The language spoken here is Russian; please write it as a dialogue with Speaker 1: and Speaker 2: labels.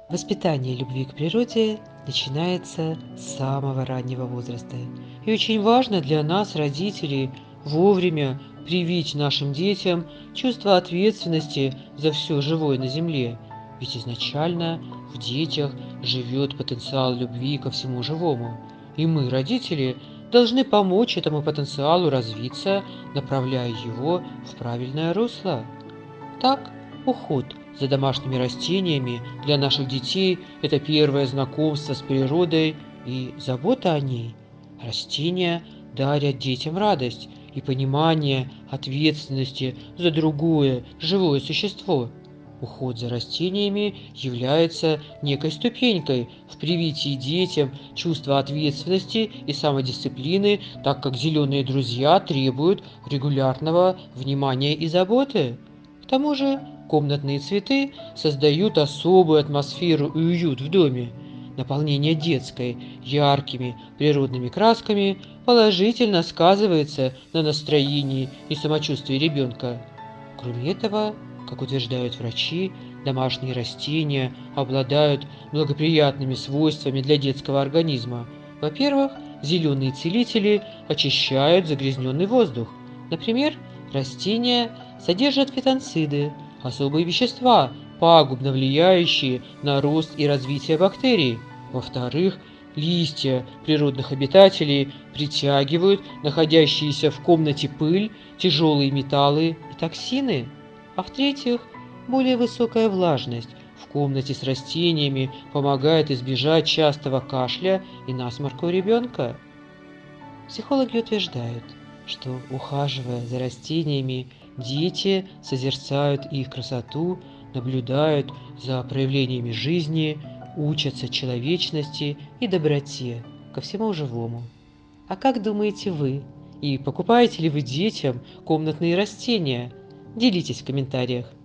Speaker 1: Воспитание любви к природе начинается с самого раннего возраста. И очень важно для нас, родителей, вовремя привить нашим детям чувство ответственности за все живое на Земле. Ведь изначально в детях живет потенциал любви ко всему живому. И мы, родители, должны помочь этому потенциалу развиться, направляя его в правильное русло. Так, уход за домашними растениями для наших детей – это первое знакомство с природой и забота о ней. Растения дарят детям радость и понимание ответственности за другое живое существо. Уход за растениями является некой ступенькой в привитии детям чувства ответственности и самодисциплины, так как зеленые друзья требуют регулярного внимания и заботы. К тому же комнатные цветы создают особую атмосферу и уют в доме. Наполнение детской яркими природными красками положительно сказывается на настроении и самочувствии ребенка. Кроме этого, как утверждают врачи, домашние растения обладают благоприятными свойствами для детского организма. Во-первых, зеленые целители очищают загрязненный воздух. Например, растения содержат фитонциды – особые вещества, пагубно влияющие на рост и развитие бактерий. Во-вторых, листья природных обитателей притягивают находящиеся в комнате пыль, тяжелые металлы и токсины. А в-третьих, более высокая влажность в комнате с растениями помогает избежать частого кашля и насморка у ребенка. Психологи утверждают, что, ухаживая за растениями, дети созерцают их красоту, наблюдают за проявлениями жизни, учатся человечности и доброте ко всему живому. А как думаете вы? И покупаете ли вы детям комнатные растения? Делитесь в комментариях.